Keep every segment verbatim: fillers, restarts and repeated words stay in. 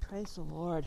Praise the Lord.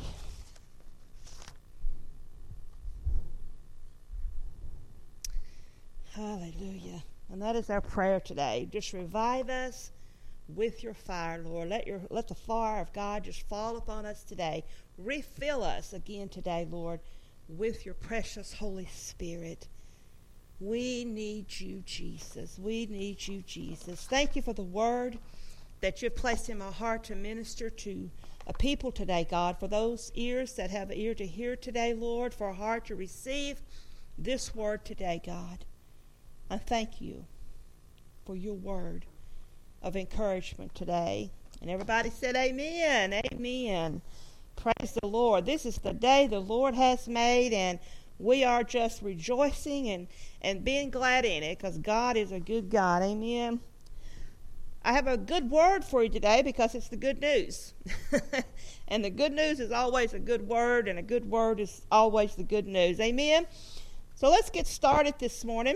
Hallelujah. And that is our prayer today. Just revive us with your fire, Lord. Let your let the fire of God just fall upon us today. Refill us again today, Lord, with your precious Holy Spirit. We need you, Jesus. We need you, Jesus. Thank you for the word that you've placed in my heart to minister to a people today, God. For those ears that have an ear to hear today, Lord, for a heart to receive this word today, God. I thank you for your word of encouragement today. And everybody said amen, amen. Praise the Lord. This is the day the Lord has made, and we are just rejoicing and, and being glad in it because God is a good God. Amen. I have a good word for you today because it's the good news. And the good news is always a good word, and a good word is always the good news. Amen. So let's get started this morning.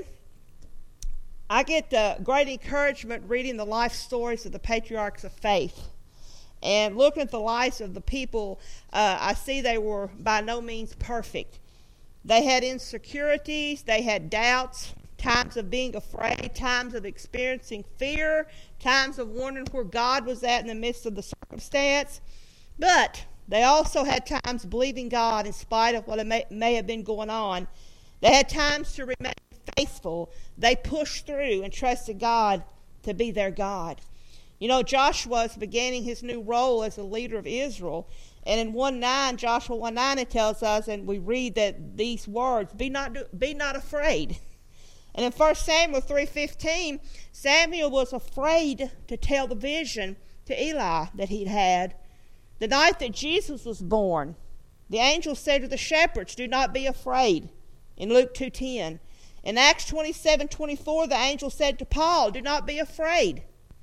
I get uh, great encouragement reading the life stories of the patriarchs of faith. And looking at the lives of the people, uh, I see they were by no means perfect. They had insecurities, they had doubts, times of being afraid, times of experiencing fear, times of wondering where God was at in the midst of the circumstance. But they also had times believing God in spite of what may, may have been going on. They had times to remain faithful. They pushed through and trusted God to be their God. You know, Joshua is beginning his new role as a leader of Israel. And in one nine, Joshua one nine, it tells us, and we read that these words, be not be not afraid. And in First Samuel three fifteen, Samuel was afraid to tell the vision to Eli that he'd had. The night that Jesus was born, the angel said to the shepherds, do not be afraid, in Luke two ten. In Acts twenty-seven twenty-four, the angel said to Paul, do not be afraid.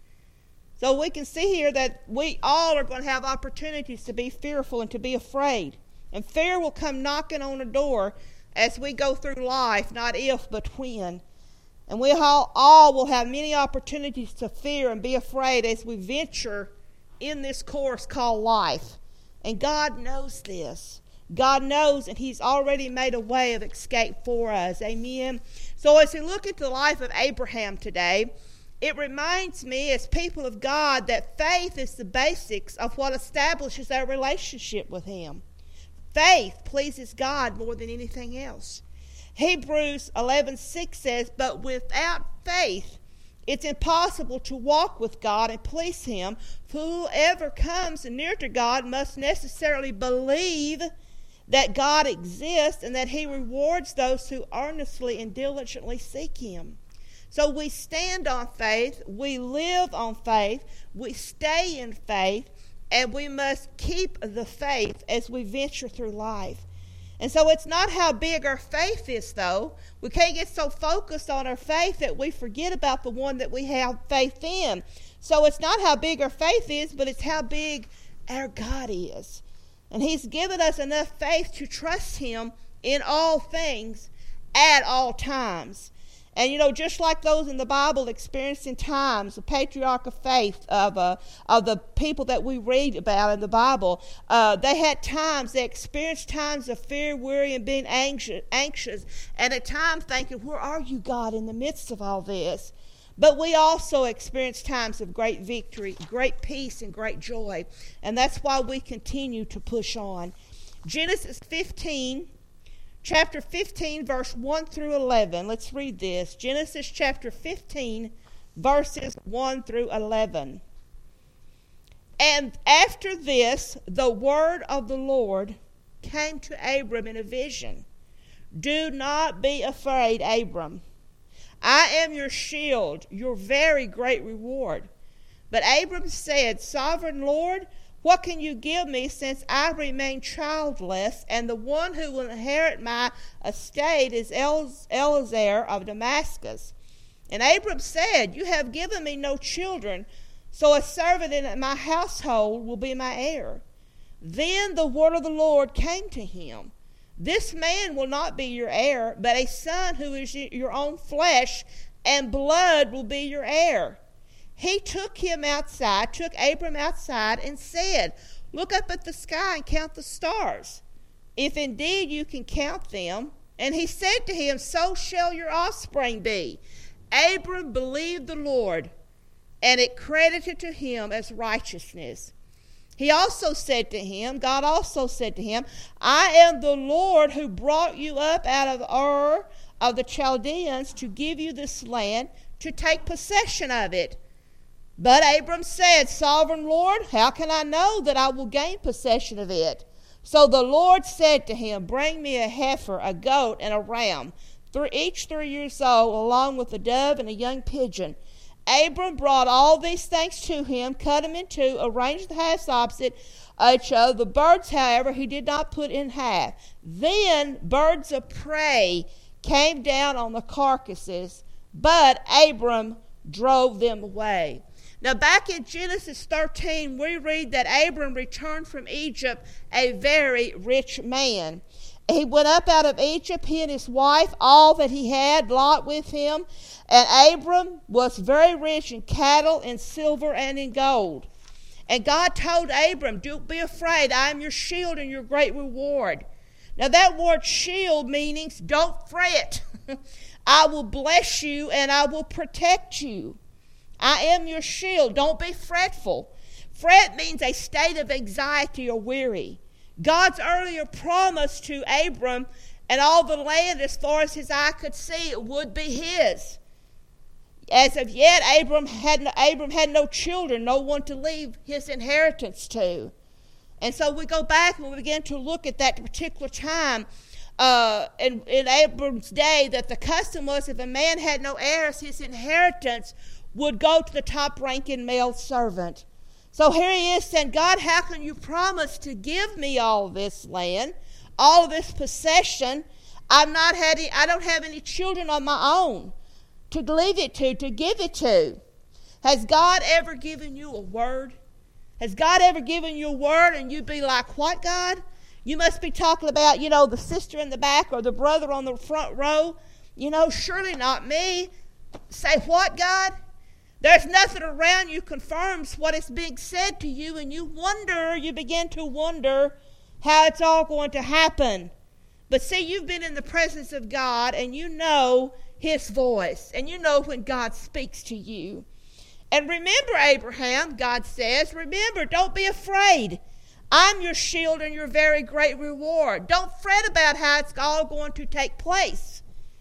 So we can see here that we all are going to have opportunities to be fearful and to be afraid. And fear will come knocking on the door as we go through life, not if, but when. And we all, all will have many opportunities to fear and be afraid as we venture in this course called life. And God knows this. God knows, and he's already made a way of escape for us. Amen. So as we look at the life of Abraham today, it reminds me as people of God that faith is the basics of what establishes our relationship with him. Faith pleases God more than anything else. Hebrews eleven six says, but without faith, it's impossible to walk with God and please him. For whoever comes near to God must necessarily believe that God exists and that he rewards those who earnestly and diligently seek him. So we stand on faith, we live on faith, we stay in faith, and we must keep the faith as we venture through life. And so it's not how big our faith is, though. We can't get so focused on our faith that we forget about the one that we have faith in. So it's not how big our faith is, but it's how big our God is. And he's given us enough faith to trust him in all things at all times. And, you know, just like those in the Bible experiencing times, the patriarch of faith, of uh, of the people that we read about in the Bible, uh, they had times, they experienced times of fear, worry, and being anxious, anxious, and at times thinking, where are you, God, in the midst of all this? But we also experience times of great victory, great peace, and great joy. And that's why we continue to push on. Genesis fifteen, chapter fifteen, verse one through eleven. Let's read this. Genesis chapter fifteen, verses one through eleven. And after this, the word of the Lord came to Abram in a vision. Do not be afraid, Abram. I am your shield, your very great reward. But Abram said, Sovereign Lord, what can you give me since I remain childless, and the one who will inherit my estate is Eliezer of Damascus? And Abram said, You have given me no children, so a servant in my household will be my heir. Then the word of the Lord came to him. This man will not be your heir, but a son who is your own flesh and blood will be your heir. He took him outside, took Abram outside and said, Look up at the sky and count the stars, if indeed you can count them. And he said to him, so shall your offspring be. Abram believed the Lord, and it credited to him as righteousness. He also said to him, God also said to him, I am the Lord who brought you up out of Ur of the Chaldeans to give you this land, to take possession of it. But Abram said, Sovereign Lord, how can I know that I will gain possession of it? So the Lord said to him, bring me a heifer, a goat, and a ram, each three years old, along with a dove and a young pigeon. Abram brought all these things to him, cut them in two, arranged the halves opposite each other. The birds, however, he did not put in half. Then birds of prey came down on the carcasses, but Abram drove them away. Now, back in Genesis thirteen, we read that Abram returned from Egypt a very rich man. He went up out of Egypt, he and his wife, all that he had, Lot with him. And Abram was very rich in cattle, in silver, and in gold. And God told Abram, don't be afraid, I am your shield and your great reward. Now, that word shield means don't fret. I will bless you and I will protect you. I am your shield. Don't be fretful. Fret means a state of anxiety or weary. God's earlier promise to Abram and all the land as far as his eye could see, it would be his. As of yet, Abram had, no, Abram had no children, no one to leave his inheritance to. And so we go back and we begin to look at that particular time uh, in, in Abram's day, that the custom was if a man had no heirs, his inheritance would go to the top-ranking male servant. So here he is saying, God, how can you promise to give me all this land, all of this possession? I've not had any, I don't have any children of my own to leave it to, to give it to. Has God ever given you a word? Has God ever given you a word and you'd be like, what, God? You must be talking about, you know, the sister in the back or the brother on the front row. You know, surely not me. Say, what, God? There's nothing around you confirms what is being said to you, and you wonder, you begin to wonder how it's all going to happen. But see, you've been in the presence of God, and you know his voice, and you know when God speaks to you. And remember, Abraham, God says, remember, don't be afraid. I'm your shield and your very great reward. Don't fret about how it's all going to take place.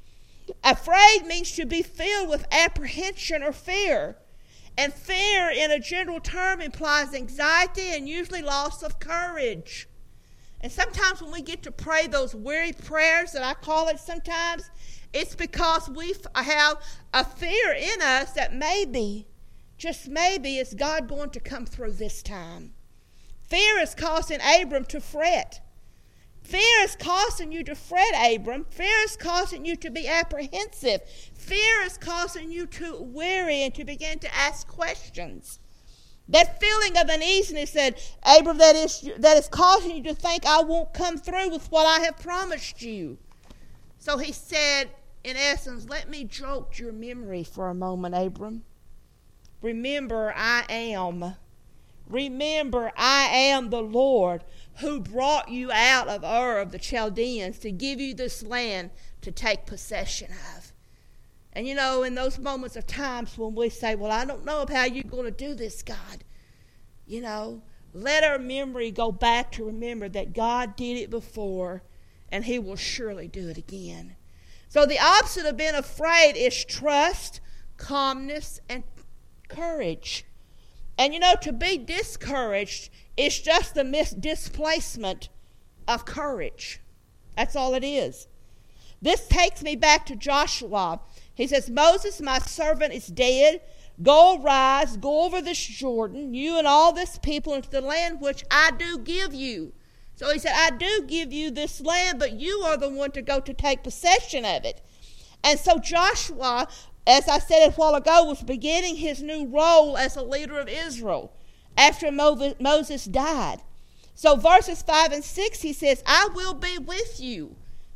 Afraid means to be filled with apprehension or fear. And fear, in a general term, implies anxiety and usually loss of courage. And sometimes when we get to pray those weary prayers that I call it sometimes, it's because we have a fear in us that maybe, just maybe, is God going to come through this time. Fear is causing Abram to fret. Fear is causing you to fret, Abram. Fear is causing you to be apprehensive. Fear is causing you to worry and to begin to ask questions. That feeling of uneasiness that, Abram, that is, that is causing you to think, I won't come through with what I have promised you. So he said, in essence, let me jolt your memory for a moment, Abram. Remember, I am. Remember, I am the Lord who brought you out of Ur of the Chaldeans to give you this land to take possession of. And you know, in those moments of times when we say, well, I don't know how you're going to do this, God. You know, let our memory go back to remember that God did it before and he will surely do it again. So the opposite of being afraid is trust, calmness, and courage. And you know, to be discouraged is just the mis- displacement of courage. That's all it is. This takes me back to Joshua. He says, Moses, my servant, is dead. Go, rise, go over this Jordan, you and all this people, into the land which I do give you. So he said, I do give you this land, but you are the one to go to take possession of it. And so Joshua, as I said a while ago, was beginning his new role as a leader of Israel after Moses died. So verses five and six, he says, I will be with you.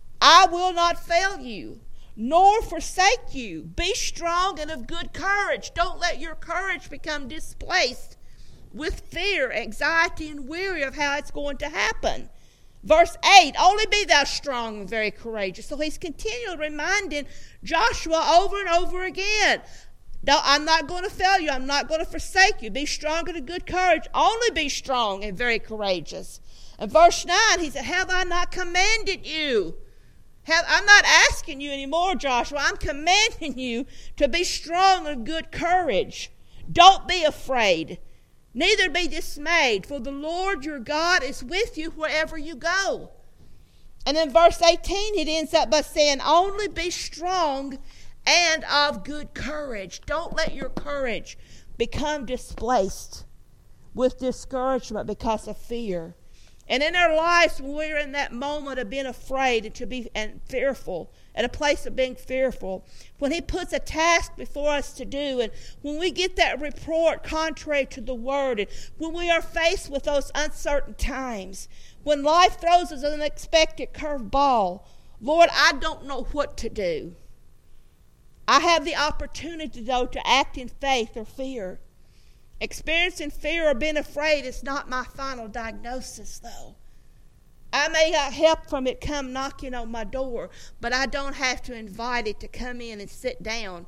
I will not fail you, nor forsake you. Be strong and of good courage. Don't let your courage become displaced with fear, anxiety, and weary of how it's going to happen. Verse eight, only be thou strong and very courageous. So he's continually reminding Joshua over and over again, no, I'm not going to fail you. I'm not going to forsake you. Be strong and of good courage. Only be strong and very courageous. And verse nine, he said, have I not commanded you? Have, I'm not asking you anymore, Joshua. I'm commanding you to be strong and of good courage. Don't be afraid. Neither be dismayed, for the Lord your God is with you wherever you go. And in verse eighteen, it ends up by saying, only be strong and of good courage. Don't let your courage become displaced with discouragement because of fear. And in our lives, when we're in that moment of being afraid and to be and fearful, at a place of being fearful, when he puts a task before us to do, and when we get that report contrary to the word, and when we are faced with those uncertain times, when life throws us an unexpected curveball, Lord, I don't know what to do. I have the opportunity, though, to act in faith or fear. Experiencing fear or being afraid is not my final diagnosis, though. I may have help from it come knocking on my door, but I don't have to invite it to come in and sit down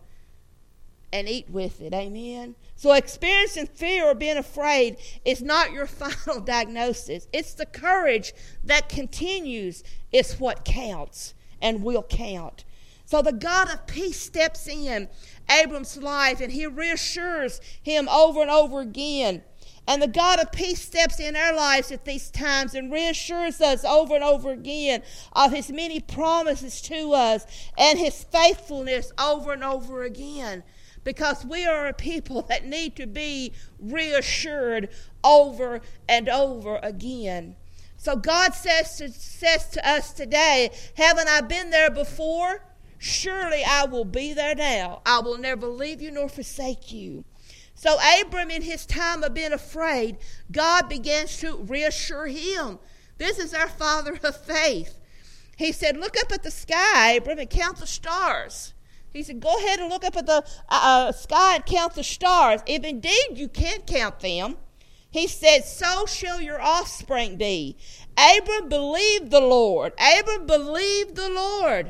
and eat with it. Amen? So experiencing fear or being afraid is not your final diagnosis. It's the courage that continues is what counts and will count. So the God of peace steps in Abram's life, and he reassures him over and over again. And the God of peace steps in our lives at these times and reassures us over and over again of his many promises to us and his faithfulness over and over again. Because we are a people that need to be reassured over and over again. So God says to, says to us today, haven't I been there before? Surely I will be there now. I will never leave you nor forsake you. So Abram, in his time of being afraid, God begins to reassure him. This is our father of faith. He said, look up at the sky, Abram, and count the stars. He said, go ahead and look up at the uh, sky and count the stars. If indeed you can't count them, he said, so shall your offspring be. Abram believed the Lord. Abram believed the Lord.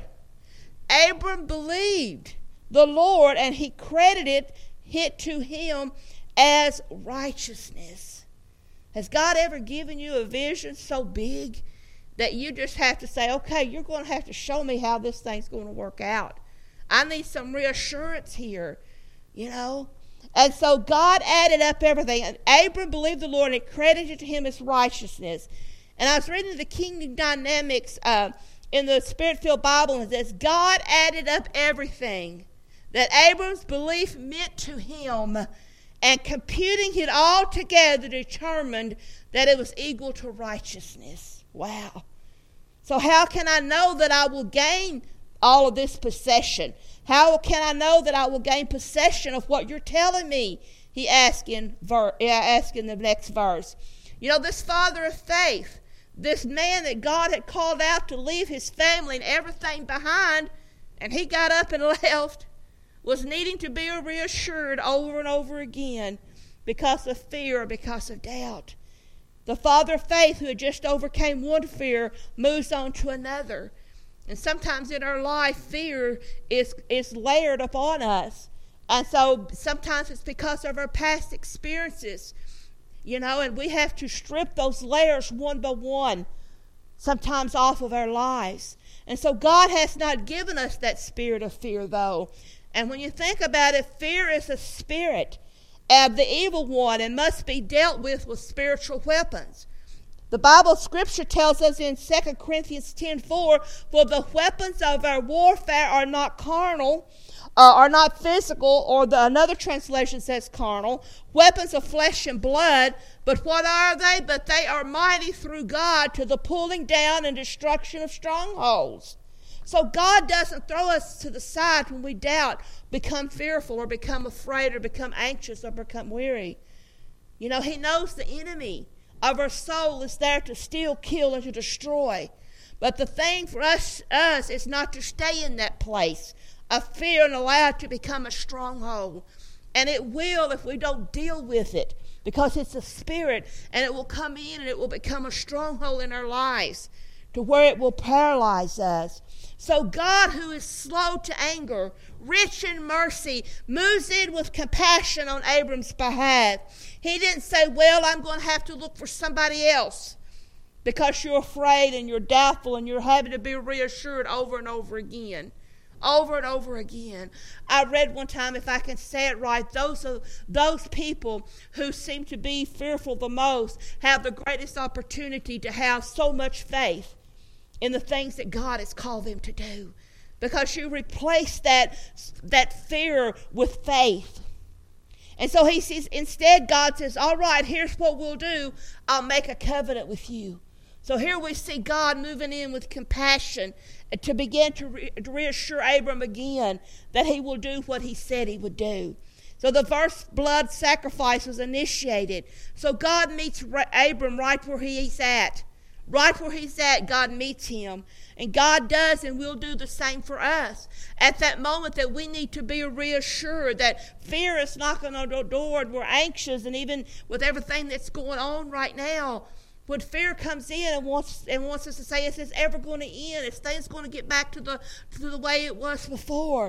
Abram believed the Lord, and he credited it to him as righteousness. Has God ever given you a vision so big that you just have to say, okay, you're going to have to show me how this thing's going to work out? I need some reassurance here, you know. And so God added up everything. And Abram believed the Lord, and it credited to him as righteousness. And I was reading the Kingdom Dynamics uh, in the Spirit-filled Bible, and it says, God added up everything that Abram's belief meant to him, and computing it all together determined that it was equal to righteousness. Wow. So how can I know that I will gain all of this possession? How can I know that I will gain possession of what you're telling me? He asked in, ver- asked in the next verse. You know, this father of faith, this man that God had called out to leave his family and everything behind, and he got up and left, was needing to be reassured over and over again because of fear, because of doubt. The father of faith who had just overcame one fear moves on to another. And sometimes in our life, fear is, is layered upon us. And so sometimes it's because of our past experiences, you know, and we have to strip those layers one by one, sometimes off of our lives. And so God has not given us that spirit of fear, though. And when you think about it, fear is a spirit of the evil one and must be dealt with with spiritual weapons. The Bible scripture tells us in Second Corinthians ten four, for the weapons of our warfare are not carnal, uh, are not physical, or the, another translation says carnal, weapons of flesh and blood, but what are they? But they are mighty through God to the pulling down and destruction of strongholds. So God doesn't throw us to the side when we doubt, become fearful, or become afraid, or become anxious, or become weary. You know, he knows the enemy of our soul is there to steal, kill, and to destroy. But the thing for us, us is not to stay in that place of fear and allow it to become a stronghold. And it will if we don't deal with it because it's a spirit, and it will come in and it will become a stronghold in our lives to where it will paralyze us. So God, who is slow to anger, rich in mercy, moves in with compassion on Abram's behalf. He didn't say, well, I'm going to have to look for somebody else, because you're afraid and you're doubtful and you're having to be reassured over and over again. Over and over again. I read one time, if I can say it right, those are, those people who seem to be fearful the most have the greatest opportunity to have so much faith in the things that God has called them to do. Because you replace that, that fear with faith. And so he says, instead God says, all right, here's what we'll do. I'll make a covenant with you. So here we see God moving in with compassion to begin to, re- to reassure Abram again that he will do what he said he would do. So the first blood sacrifice was initiated. So God meets Abram right where he's at. Right where he's at, God meets him. And God does and will do the same for us. At that moment that we need to be reassured that fear is knocking on our door and we're anxious, and even with everything that's going on right now, when fear comes in and wants and wants us to say, is this ever going to end? Is things going to get back to the to the way it was before?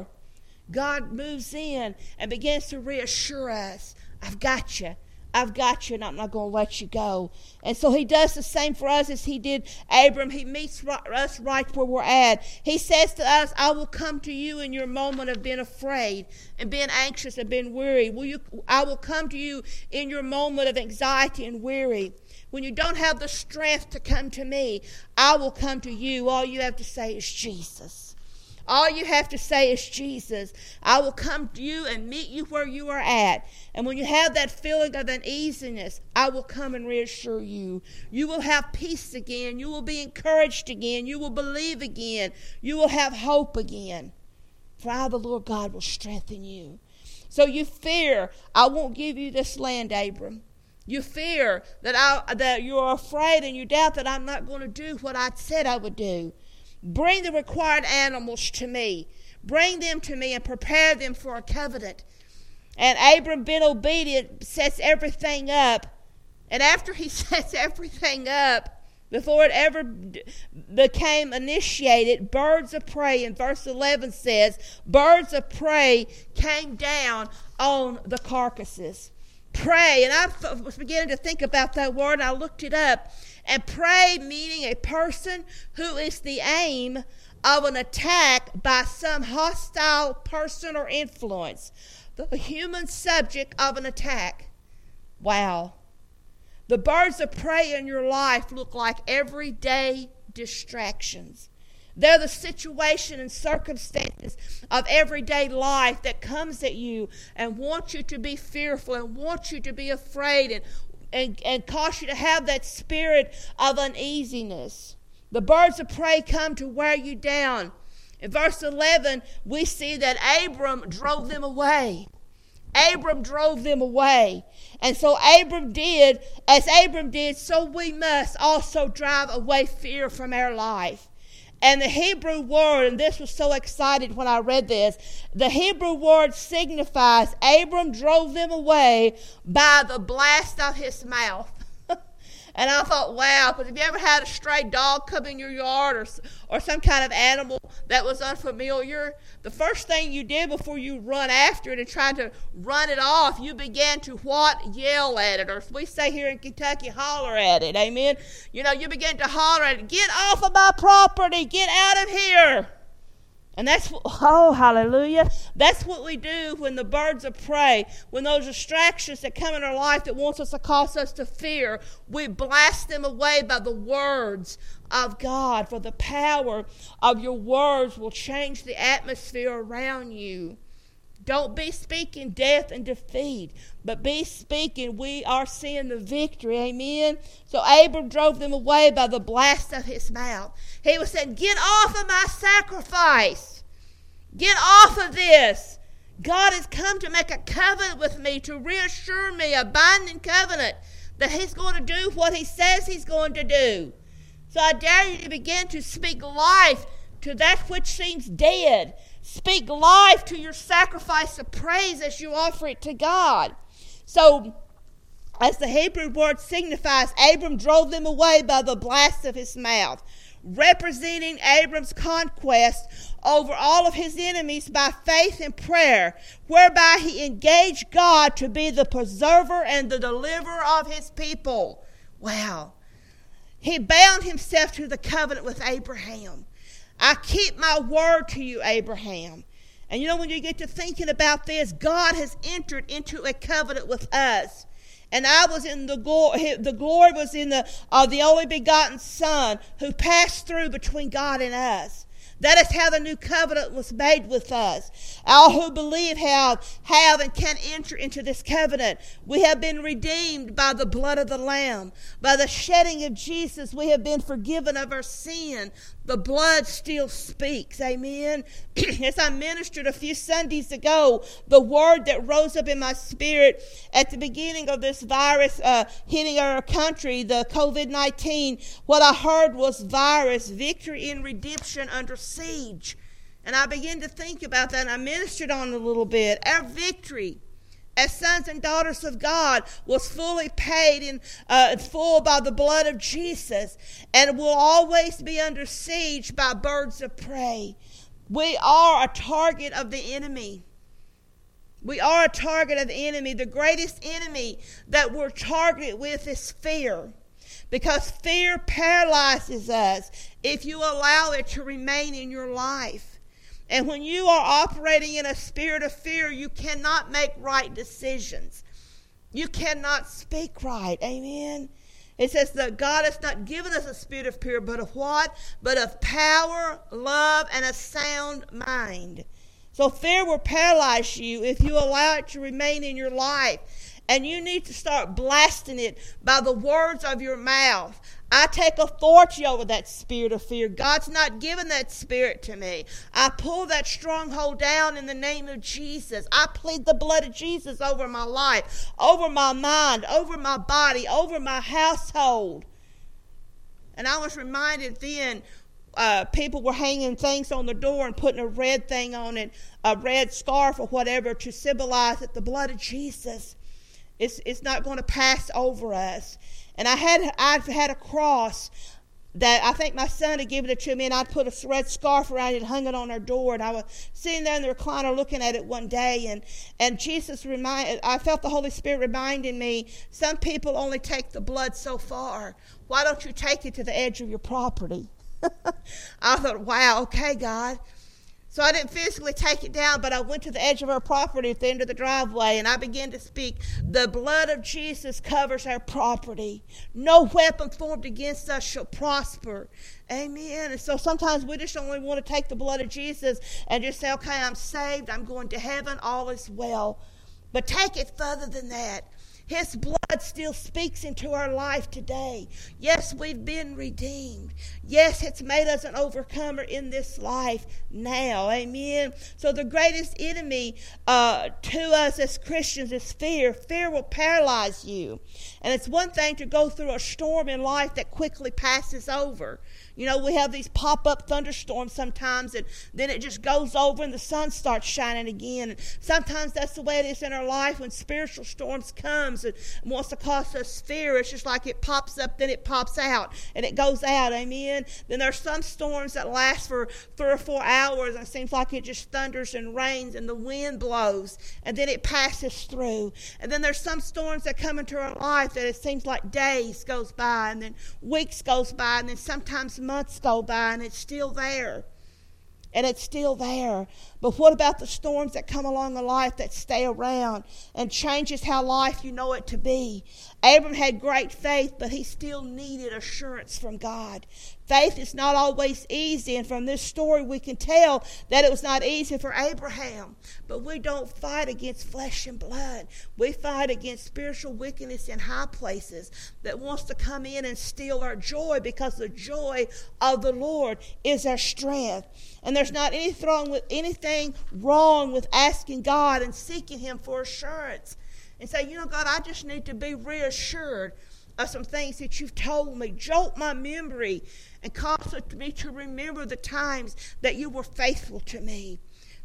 God moves in and begins to reassure us. I've got you. I've got you, and I'm not going to let you go. And so he does the same for us as he did Abram. He meets us right where we're at. He says to us, I will come to you in your moment of being afraid and being anxious and being weary. Will you? I will come to you in your moment of anxiety and weary. When you don't have the strength to come to me, I will come to you. All you have to say is Jesus. All you have to say is Jesus. I will come to you and meet you where you are at. And when you have that feeling of uneasiness, I will come and reassure you. You will have peace again. You will be encouraged again. You will believe again. You will have hope again. For I, the Lord God, will strengthen you. So you fear, I won't give you this land, Abram. You fear that I that you're afraid and you doubt that I'm not going to do what I said I would do. Bring the required animals to me. Bring them to me and prepare them for a covenant. And Abram, being obedient, sets everything up. And after he sets everything up, before it ever became initiated, birds of prey, in verse eleven says, birds of prey came down on the carcasses. Prey, and I was beginning to think about that word, and I looked it up. And prey meaning a person who is the aim of an attack by some hostile person or influence. The human subject of an attack. Wow. The birds of prey in your life look like everyday distractions. They're the situation and circumstances of everyday life that comes at you and wants you to be fearful and wants you to be afraid and, and, and cause you to have that spirit of uneasiness. The birds of prey come to wear you down. In verse eleven, we see that Abram drove them away. Abram drove them away. And so Abram did, as Abram did, so we must also drive away fear from our life. And the Hebrew word, and this was so excited when I read this, the Hebrew word signifies Abram drove them away by the blast of his mouth. And I thought, wow, because have you ever had a stray dog come in your yard or, or some kind of animal that was unfamiliar? The first thing you did before you run after it and try to run it off, you began to what? Yell at it. Or as we say here in Kentucky, holler at it. Amen? You know, you begin to holler at it. Get off of my property. Get out of here. And that's, oh, hallelujah. That's what we do when the birds of prey, when those distractions that come in our life that wants us to cause us to fear, we blast them away by the words of God. For the power of your words will change the atmosphere around you. Don't be speaking death and defeat, but be speaking we are seeing the victory. Amen. So Abram drove them away by the blast of his mouth. He was saying, get off of my sacrifice. Get off of this. God has come to make a covenant with me, to reassure me, a binding covenant, that he's going to do what he says he's going to do. So I dare you to begin to speak life to that which seems dead. Speak life to your sacrifice of praise as you offer it to God. So as the Hebrew word signifies, Abram drove them away by the blast of his mouth, representing Abram's conquest over all of his enemies by faith and prayer, whereby he engaged God to be the preserver and the deliverer of his people. Wow. He bound himself to the covenant with Abraham. I keep my word to you, Abraham. And you know, when you get to thinking about this, God has entered into a covenant with us. And I was in the glory, the glory was in the, uh, the only begotten Son who passed through between God and us. That is how the new covenant was made with us. All who believe have, have and can enter into this covenant. We have been redeemed by the blood of the Lamb. By the shedding of Jesus, we have been forgiven of our sin. The blood still speaks. Amen. As I ministered a few Sundays ago, the word that rose up in my spirit at the beginning of this virus uh, hitting our country, the covid nineteen, what I heard was virus, victory in redemption under siege. And I began to think about that, and I ministered on it a little bit. Our victory as sons and daughters of God was fully paid in uh, full by the blood of Jesus, and will always be under siege by birds of prey. We are a target of the enemy. We are a target of the enemy. The greatest enemy that we're targeted with is fear, because fear paralyzes us if you allow it to remain in your life. And when you are operating in a spirit of fear, you cannot make right decisions. You cannot speak right. Amen. It says that God has not given us a spirit of fear, but of what? But of power, love, and a sound mind. So fear will paralyze you if you allow it to remain in your life. And you need to start blasting it by the words of your mouth. I take authority over that spirit of fear. God's not given that spirit to me. I pull that stronghold down in the name of Jesus. I plead the blood of Jesus over my life, over my mind, over my body, over my household. And I was reminded then, uh, people were hanging things on the door and putting a red thing on it, a red scarf or whatever, to symbolize that the blood of Jesus It's it's not going to pass over us. And I had I've had a cross that I think my son had given it to me, and I'd put a red scarf around it and hung it on our door. And I was sitting there in the recliner looking at it one day, and, and Jesus reminded, I felt the Holy Spirit reminding me, some people only take the blood so far. Why don't you take it to the edge of your property? I thought, wow, okay, God. So I didn't physically take it down, but I went to the edge of our property at the end of the driveway, and I began to speak, the blood of Jesus covers our property. No weapon formed against us shall prosper. Amen. And so sometimes we just only want to take the blood of Jesus and just say, okay, I'm saved, I'm going to heaven, all is well. But take it further than that. His blood still speaks into our life today. Yes, we've been redeemed. Yes, it's made us an overcomer in this life now. Amen. So the greatest enemy uh, to us as Christians is fear. Fear will paralyze you. And it's one thing to go through a storm in life that quickly passes over. You know, we have these pop-up thunderstorms sometimes, and then it just goes over and the sun starts shining again. And sometimes that's the way it is in our life when spiritual storms comes and wants to cause us fear. It's just like it pops up, then it pops out, and it goes out. Amen. Then there's some storms that last for three or four hours, and it seems like it just thunders and rains and the wind blows, and then it passes through. And then there's some storms that come into our life that it seems like days goes by, and then weeks goes by, and then sometimes months go by, and it's still there. And it's still there. But what about the storms that come along in life that stay around and changes how life you know it to be? Abram had great faith, but he still needed assurance from God. Faith is not always easy, and from this story we can tell that it was not easy for Abraham. But we don't fight against flesh and blood. We fight against spiritual wickedness in high places that wants to come in and steal our joy, because the joy of the Lord is our strength. And there's not anything wrong with anything wrong with asking God and seeking Him for assurance. And say, you know, God, I just need to be reassured of some things that you've told me. Jolt my memory and cause me to remember the times that you were faithful to me.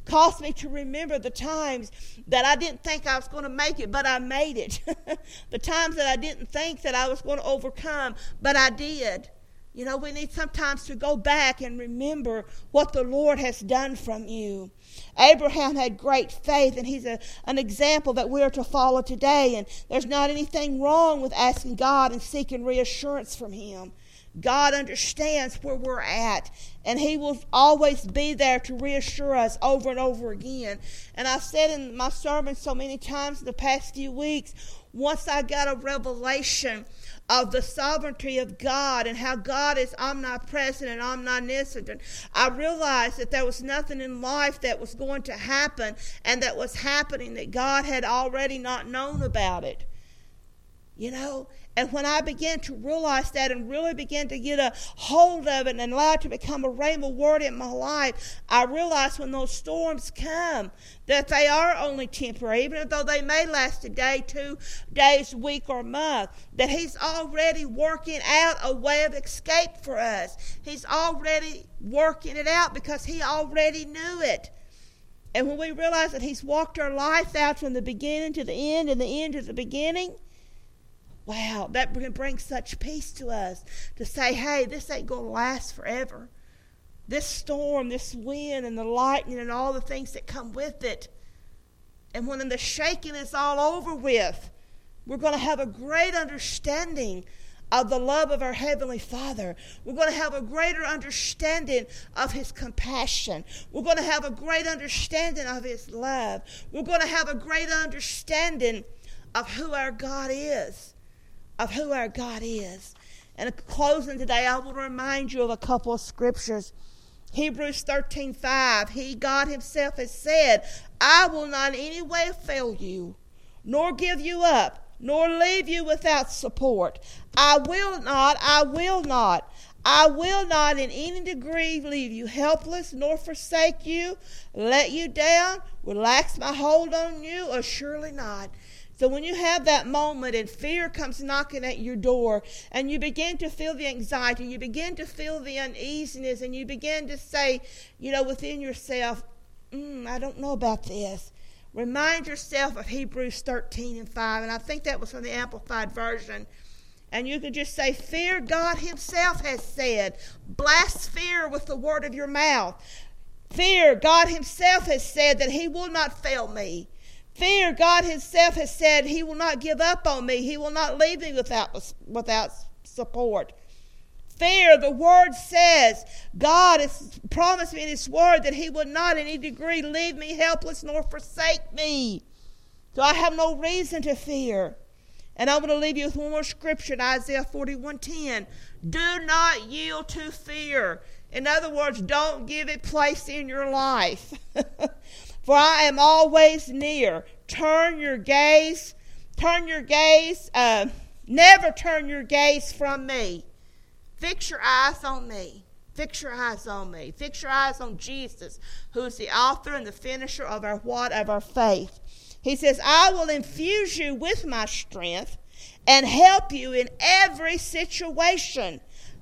Caused me to remember the times that I didn't think I was going to make it, but I made it. The times that I didn't think that I was going to overcome, but I did. You know, we need sometimes to go back and remember what the Lord has done from you. Abraham had great faith, and he's a, an example that we're to follow today. And there's not anything wrong with asking God and seeking reassurance from him. God understands where we're at, and he will always be there to reassure us over and over again. And I've said in my sermon so many times in the past few weeks, once I got a revelation of the sovereignty of God and how God is omnipresent and omniscient, I realized that there was nothing in life that was going to happen and that was happening that God had already not known about it. You know, and when I began to realize that and really began to get a hold of it and allow it to become a rhema word in my life, I realized when those storms come that they are only temporary, even though they may last a day, two days, week, or month, that he's already working out a way of escape for us. He's already working it out because he already knew it. And when we realize that he's walked our life out from the beginning to the end and the end to the beginning, wow, that brings such peace to us to say, hey, this ain't going to last forever. This storm, this wind, and the lightning, and all the things that come with it. And when the shaking is all over with, we're going to have a great understanding of the love of our Heavenly Father. We're going to have a greater understanding of his compassion. We're going to have a great understanding of his love. We're going to have a great understanding of who our God is. Of who our God is. And in closing today, I will remind you of a couple of scriptures. Hebrews thirteen five, he, God himself, has said, I will not in any way fail you, nor give you up, nor leave you without support. I will not, I will not, I will not in any degree leave you helpless, nor forsake you, let you down, relax my hold on you, or surely not. So when you have that moment and fear comes knocking at your door and you begin to feel the anxiety, you begin to feel the uneasiness, and you begin to say, you know, within yourself, mm, I don't know about this. Remind yourself of Hebrews thirteen and five, and I think that was from the Amplified Version. And you could just say, fear, God himself has said. Blast fear with the word of your mouth. Fear, God himself has said that he will not fail me. Fear, God himself has said he will not give up on me. He will not leave me without, without support. Fear, the word says, God has promised me in his word that he will not in any degree leave me helpless nor forsake me. So I have no reason to fear. And I'm going to leave you with one more scripture in Isaiah forty-one ten. Do not yield to fear. In other words, don't give it place in your life. For I am always near. Turn your gaze, turn your gaze, uh, never turn your gaze from me. Fix your eyes on me. Fix your eyes on me. Fix your eyes on Jesus, who is the author and the finisher of our what? Of our faith. He says, I will infuse you with my strength and help you in every situation.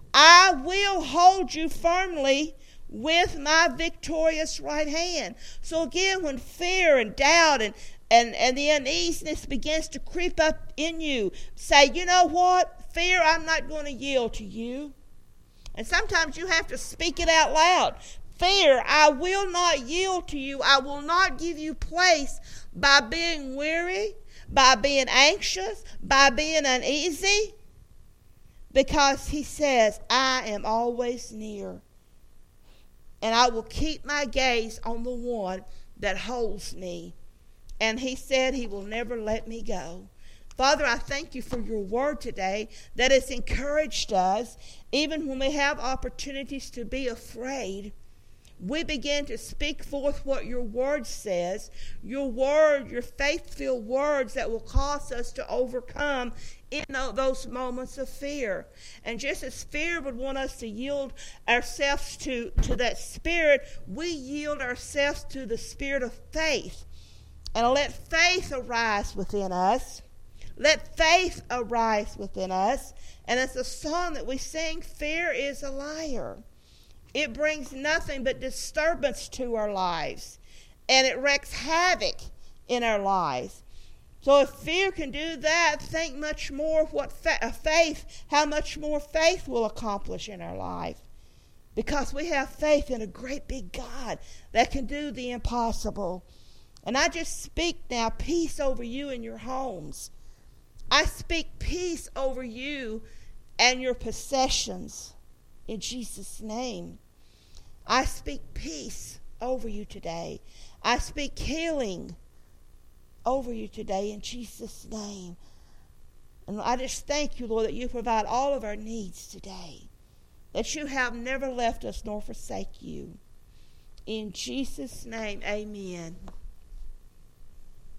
I will hold you firmly with my victorious right hand. So again, when fear and doubt and, and, and the uneasiness begins to creep up in you, say, you know what? Fear, I'm not going to yield to you. And sometimes you have to speak it out loud. Fear, I will not yield to you. I will not give you place by being weary, by being anxious, by being uneasy. Because he says, I am always near. And I will keep my gaze on the one that holds me. And he said he will never let me go. Father, I thank you for your word today that has encouraged us, even when we have opportunities to be afraid. We begin to speak forth what your word says, your word, your faith-filled words that will cause us to overcome in those moments of fear. And just as fear would want us to yield ourselves to, to that spirit, we yield ourselves to the spirit of faith. And let faith arise within us. Let faith arise within us. And it's a song that we sing, fear is a liar. It brings nothing but disturbance to our lives. and it wreaks havoc in our lives. So if fear can do that, think much more of what fa- faith, how much more faith will accomplish in our life. Because we have faith in a great big God that can do the impossible. And I just speak now peace over you and your homes. I speak peace over you and your possessions in Jesus' name. I speak peace over you today. I speak healing over you today in Jesus' name. And I just thank you, Lord, that you provide all of our needs today, that you have never left us nor forsake you. In Jesus' name, amen.